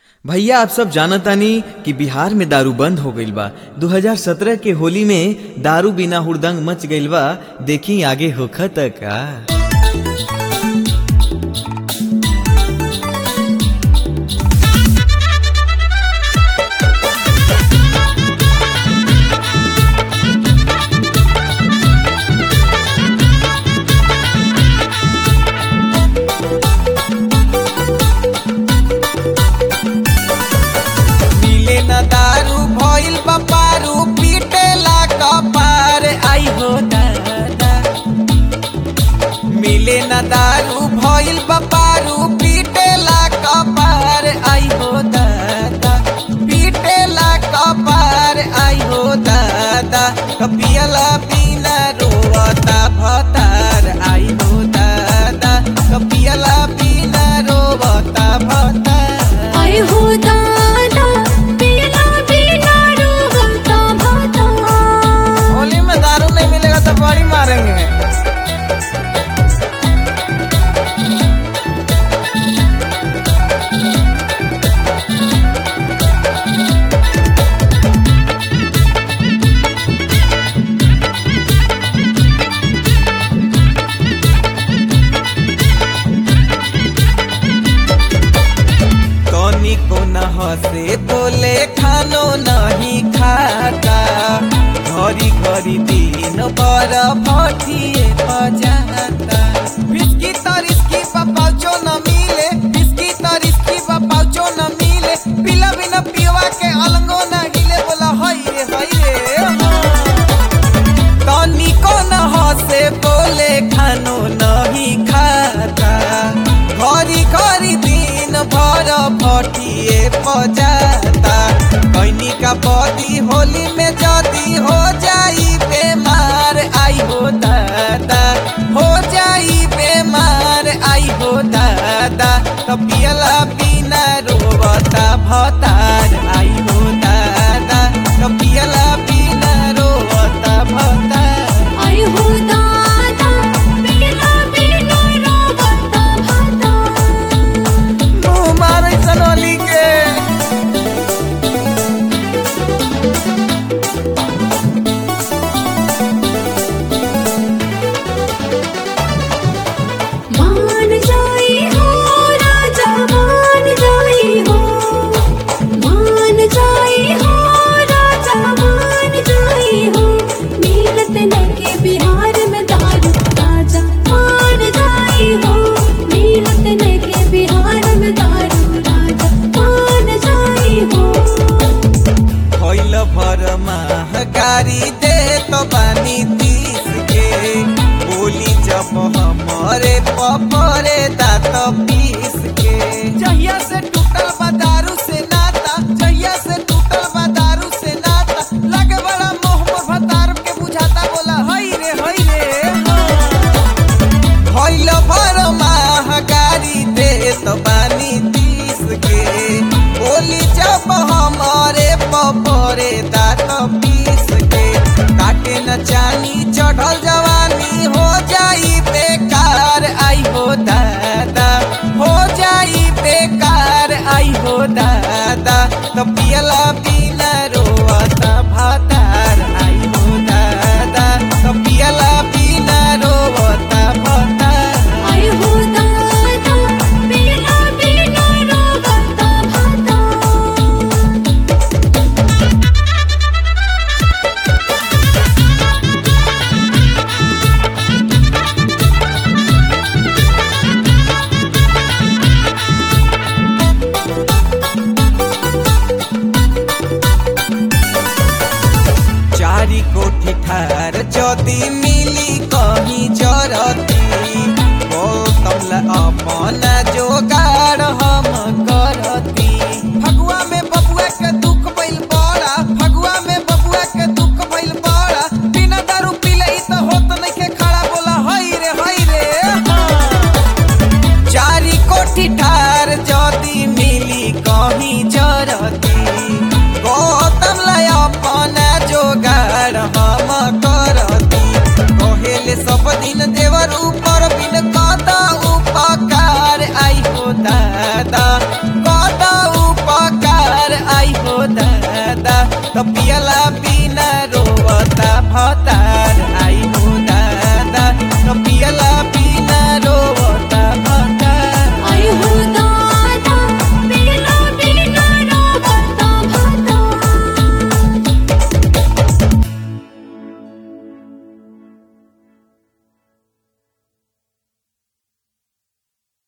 भैया आप सब जानतानी कि बिहार में दारू बंद हो गईल बा। 2017 के होली में दारू बिना हुड़दंग मच गईल बा। देखी आगे होखत का। दारू भइल बपारू पीटेला कपार आई हो दादा। मिले न दारू भइल बपारू पीटेला कपार आई हो दादा। पीटेला कपार आई हो दादा। कपियला बिना रोवता भतार आई हो दादा। कपियला बिना रोवता भतार आई हो दादा। दारू नहीं मिलेगा तो बड़ी मारेंगे। को न हंसे बोले खानो नहीं खाता। घरी घरी दिन पर भटिए बजाता। बिस्की तरिस्की पाउचो न मिले। बिस्की तरिस्की पाउचो न मिले। पिला बिना पिवा के अलगो न हिले। बोला हई रे तनी को न हंसे बोले खानो नहीं खाता। घरी घरी दिन भर भटिए बजाता। कैनी का बदी होली में जदी हो जाई बेमार आई हो दादा। हो जाई बेमार आई हो दादा। कपियला बिना रोवता भतार आई हो दादा। कपियला बिना रोवता भतार आई हो दादा। पियला बिना रोवता भतार। मुँह मारे सनोली के। मान जाई हो राजा मान जाई हो। मान जाई हो राजा मान जाई हो। मिलत नके बिहार में दारू राजा मान जाई हो। मिलत नके बिहार में दारू राजा मान जाई हो। होइल भर महगारी दे तो बानी 30 के। बोली जब हमारे पपरे दात पीस के। जहिया से टूटल बा दारू से नाता। जहिया से टूटल बा दारू से नाता। लगे बड़ा मोह भतार के बुझाता। बोला हई रे होइल भर महगारी दे तो बानी 30 के। बोली जब हमारे पपरे दात पीस के। काटे न चानी चढ़ल जवानी हो जाई बेकार आई हो दादा। हो जाई बेकार आई हो दादा। कपियला